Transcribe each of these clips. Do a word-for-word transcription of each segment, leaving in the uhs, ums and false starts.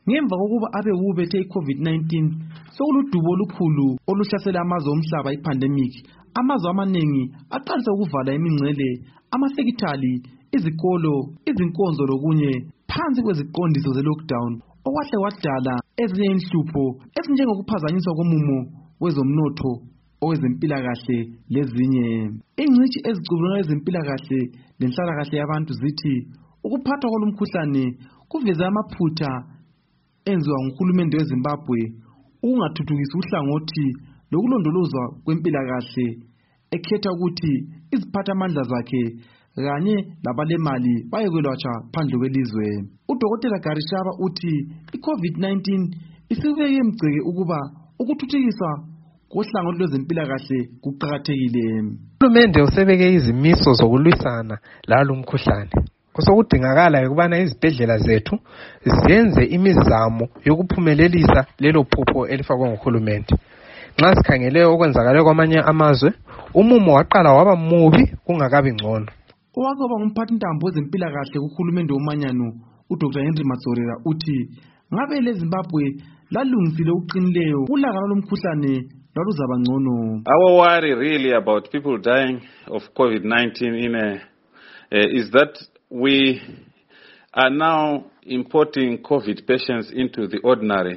Ngemva kokuba abe ubethe iCovid nineteen sokuludubo olukhulu oluhlasela amazwe omhlaba ipandemic, amazwe amaningi aqalisa ukuvala imingcele, amafekithali, izikolo, izinkonzo lokunye phansi kweziqondiso ze-lockdown okwahle wadala ezinye inhlupho ezinjengokuphazanyiswa komumo wezomnotho, owezempilakahle lezinye. Ingcitshi ezicubungula ezempilakahle lenhlalakahle yabantu zithi ukuphathwa kolumkhuhlane kuveza amaphutha enziwa nguhulumende weZimbabwe ukungathuthukisi uhlangothi lokulondolozwa kwempilakahle, ekhetha ukuthi iziphathamandla zakhe kanye labalemali bayekwelatshwa phandle kwelizwe. UDokotela Garishaba uthi iCovid nineteen isibeke emgceke ukuba ukuthuthukiswa kohlangothi lwezempilakahle kuqakathekile. Uhulumende usebeke izimiso zokulwisana lalo mkhuhlane. Kusokudingakala ukubana izibhedlela zethu zenze imizamo yokuphumelelisa lelo phupho elifakwe nguhulumende. Nxa sikhangele okwenzakala kwamanye amazwe, umumo waqala waba mubi kungakabi ngcono. Owake waba ngumphathintambo wezempilakahle kuhulumende womanyano uDoctor Henry Matsorela uthi ngabe leZimbabwe lalungisile uqinileyo ulaka lomkhuhlane lwaluzaba ngcono. Our worry really about people dying of COVID nineteen in a uh, is that we are now importing COVID patients into the ordinary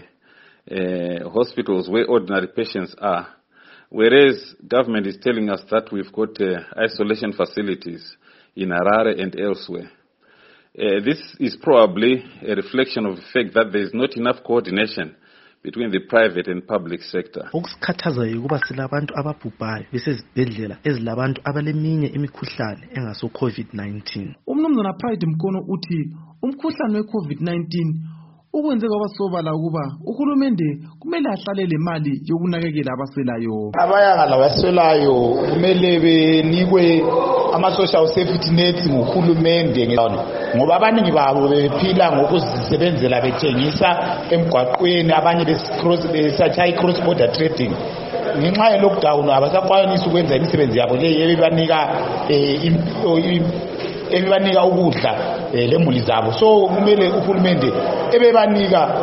uh, hospitals where ordinary patients are, whereas government is telling us that we've got uh, isolation facilities in Harare and elsewhere. Uh, this is probably a reflection of the fact that there is not enough coordination between the private and public sector. Okusikhathazayo ukuba silabantu ababhubhayo besezibhedlela ezilabantu abaleminye imikhuhlane engaso COVID nineteen. Umnumzana Pride Mkono uthi umkhuhlane weCovid nineteen ukwenze kwabasobala ukuba uhulumende kumele ahlale le mali yokunakekela abaselayo. Abayanga labaselayo kumele benikwe ama-social safety nets nguhulumende ngoba abaningi babo bephila ngokuzisebenzela bethengisa emgwaqweni, abanye besatshaya i-cross border trading. Ngenxa ye-lockdown abasakwanisi ukwenza imisebenzi yabo leyo ebibanika ebibanika ukudla lemuli zabo. So kumele uhulumende ebebanika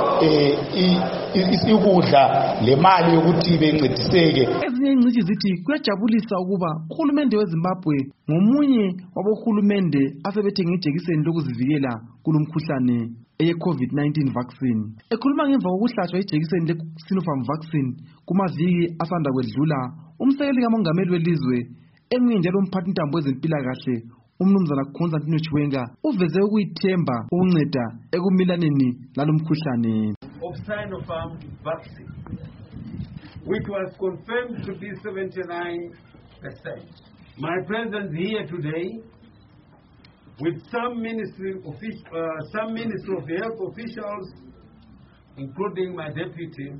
ukudla lemali yokuthi bencediseke. Ezinye ingcitshi zithi kuyajabulisa ukuba uhulumende weZimbabwe ngomunye wabohulumende asebethenga ijekiseni lokuzivikela kulomkhuhlane eye-COVID nineteen vaccine. Ekhuluma ngemva kokuhlatshwa ijekiseni le-Sinopharm vaccine kumaviki asanda kwedlula, umsekeli kamongameli welizwe enguye njalo umphathintambo wezempilakahle umnumzana Constantine Chiwenga uveze ukuyithemba ukunceda ekumilaneni lalo mkhuhlane. Of Sinopharm vaccine, which was confirmed to be seventy-nine percent. My presence here today with some ministry official, uh, some Ministry of Health officials, including my deputy,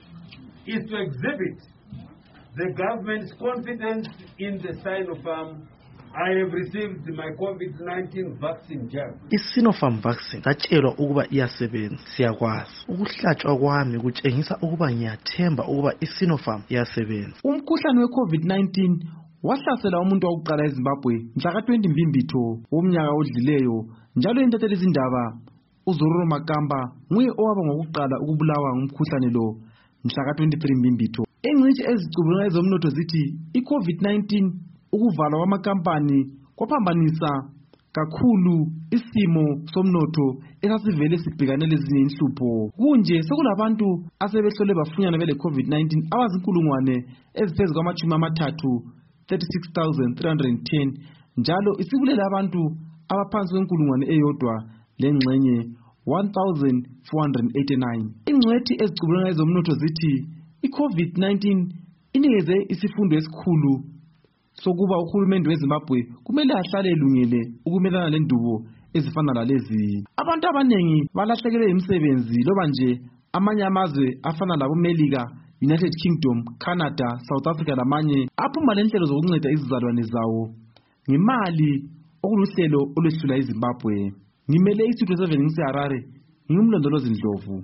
is to exhibit the government's confidence in the Sinopharm. I have received my COVID nineteen vaccine jab. I-Sinopharm vaccine satshelwa ukuba iyasebenza. Siyakwazi ukuhlatshwa kwami kutshengisa ukuba ngiyathemba ukuba i-Sinopharm iyasebenza. Umkhuhlane we-COVID nineteen wahlasela umuntu wokuqala eZimbabwe mhla ka twenty Mbimbitho womnyaka odlileyo, njalo intatheli izindaba uZororo Makamba nguye owaba ngokuqala ukubulawa ngumkhuhlane lo mhla ka twenty-three Mbimbitho. Ingcitshi ezicubungula ezomnotho zithi iCovid nineteen ukuvalwa kwamakampani kwaphambanisa kakhulu isimo somnotho esasivele sibhekane lezinye inhlupho. Kunje sekulabantu asebehlole bafunyana bele COVID nineteen abazinkulungwane eziphezulu kwamachumi amathathu thirty-six thousand three hundred ten, njalo isibulela abantu abaphansi kwenkulungwane eyodwa lengxenye one thousand four hundred eighty-nine. Ingcwethi ezicubungula ezomnotho zithi iCovid nineteen inikeze isifundo esikhulu sokuba uhulumende weZimbabwe kumele ahlale elungele ukumelana lendubo ezifana lalezi. Abantu abanengi balahlekelwe imisebenzi loba nje amanye amazwe afana laboMelika, United Kingdom, Canada, South Africa lamanye aphuma lenhlelo zokunceda izizalwane zawo ngemali okuluhlelo olwehlula iZimbabwe. Ngimele iStudio seven ngiseHarare, ngimlondolozi Ndlovu.